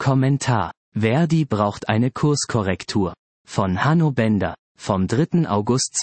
Kommentar: Verdi braucht eine Kurskorrektur. Von Hanno Bender, vom 3. August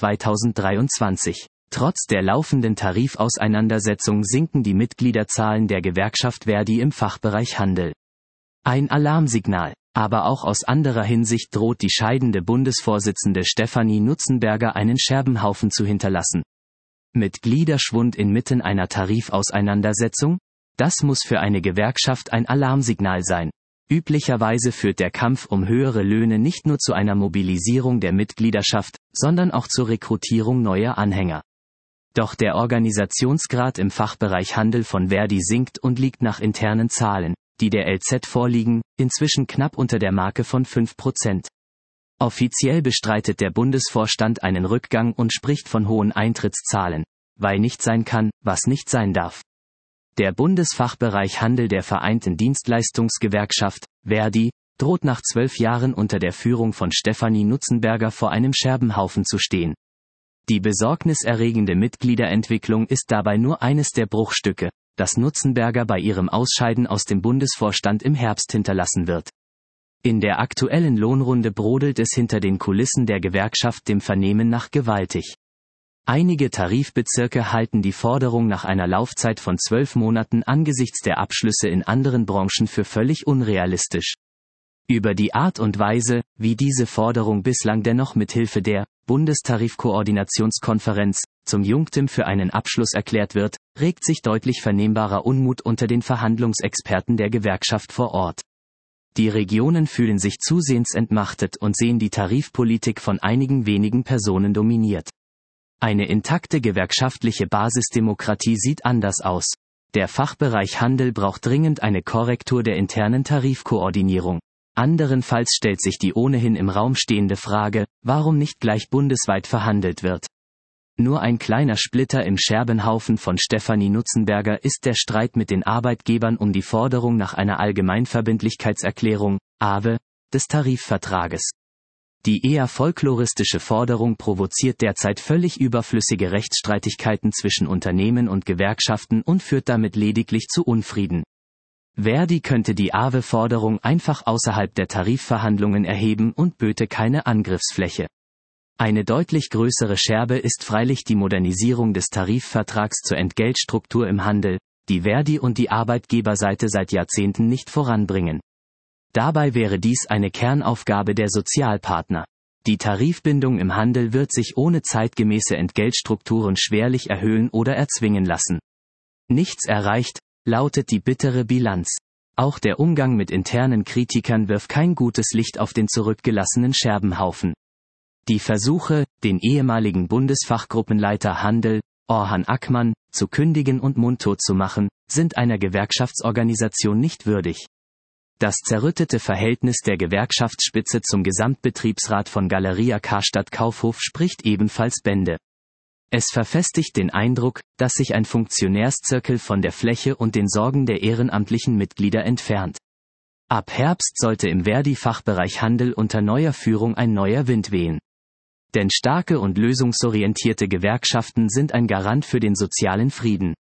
2023. Trotz der laufenden Tarifauseinandersetzung sinken die Mitgliederzahlen der Gewerkschaft Verdi im Fachbereich Handel. Ein Alarmsignal, aber auch aus anderer Hinsicht droht die scheidende Bundesvorsitzende Stefanie Nutzenberger einen Scherbenhaufen zu hinterlassen. Mitgliederschwund inmitten einer Tarifauseinandersetzung? Das muss für eine Gewerkschaft ein Alarmsignal sein. Üblicherweise führt der Kampf um höhere Löhne nicht nur zu einer Mobilisierung der Mitgliedschaft, sondern auch zur Rekrutierung neuer Anhänger. Doch der Organisationsgrad im Fachbereich Handel von Verdi sinkt und liegt nach internen Zahlen, die der LZ vorliegen, inzwischen knapp unter der Marke von 5%. Offiziell bestreitet der Bundesvorstand einen Rückgang und spricht von hohen Eintrittszahlen, weil nicht sein kann, was nicht sein darf. Der Bundesfachbereich Handel der Vereinten Dienstleistungsgewerkschaft, Verdi, droht nach 12 Jahren unter der Führung von Stefanie Nutzenberger vor einem Scherbenhaufen zu stehen. Die besorgniserregende Mitgliederentwicklung ist dabei nur eines der Bruchstücke, das Nutzenberger bei ihrem Ausscheiden aus dem Bundesvorstand im Herbst hinterlassen wird. In der aktuellen Lohnrunde brodelt es hinter den Kulissen der Gewerkschaft dem Vernehmen nach gewaltig. Einige Tarifbezirke halten die Forderung nach einer Laufzeit von 12 Monaten angesichts der Abschlüsse in anderen Branchen für völlig unrealistisch. Über die Art und Weise, wie diese Forderung bislang dennoch mithilfe der Bundestarifkoordinationskonferenz zum Junktim für einen Abschluss erklärt wird, regt sich deutlich vernehmbarer Unmut unter den Verhandlungsexperten der Gewerkschaft vor Ort. Die Regionen fühlen sich zusehends entmachtet und sehen die Tarifpolitik von einigen wenigen Personen dominiert. Eine intakte gewerkschaftliche Basisdemokratie sieht anders aus. Der Fachbereich Handel braucht dringend eine Korrektur der internen Tarifkoordinierung. Anderenfalls stellt sich die ohnehin im Raum stehende Frage, warum nicht gleich bundesweit verhandelt wird. Nur ein kleiner Splitter im Scherbenhaufen von Stefanie Nutzenberger ist der Streit mit den Arbeitgebern um die Forderung nach einer Allgemeinverbindlichkeitserklärung, AVE, des Tarifvertrages. Die eher folkloristische Forderung provoziert derzeit völlig überflüssige Rechtsstreitigkeiten zwischen Unternehmen und Gewerkschaften und führt damit lediglich zu Unfrieden. Verdi könnte die AVE-Forderung einfach außerhalb der Tarifverhandlungen erheben und böte keine Angriffsfläche. Eine deutlich größere Scherbe ist freilich die Modernisierung des Tarifvertrags zur Entgeltstruktur im Handel, die Verdi und die Arbeitgeberseite seit Jahrzehnten nicht voranbringen. Dabei wäre dies eine Kernaufgabe der Sozialpartner. Die Tarifbindung im Handel wird sich ohne zeitgemäße Entgeltstrukturen schwerlich erhöhen oder erzwingen lassen. Nichts erreicht, lautet die bittere Bilanz. Auch der Umgang mit internen Kritikern wirft kein gutes Licht auf den zurückgelassenen Scherbenhaufen. Die Versuche, den ehemaligen Bundesfachgruppenleiter Handel, Orhan Akman, zu kündigen und mundtot zu machen, sind einer Gewerkschaftsorganisation nicht würdig. Das zerrüttete Verhältnis der Gewerkschaftsspitze zum Gesamtbetriebsrat von Galeria Karstadt Kaufhof spricht ebenfalls Bände. Es verfestigt den Eindruck, dass sich ein Funktionärszirkel von der Fläche und den Sorgen der ehrenamtlichen Mitglieder entfernt. Ab Herbst sollte im Verdi-Fachbereich Handel unter neuer Führung ein neuer Wind wehen. Denn starke und lösungsorientierte Gewerkschaften sind ein Garant für den sozialen Frieden.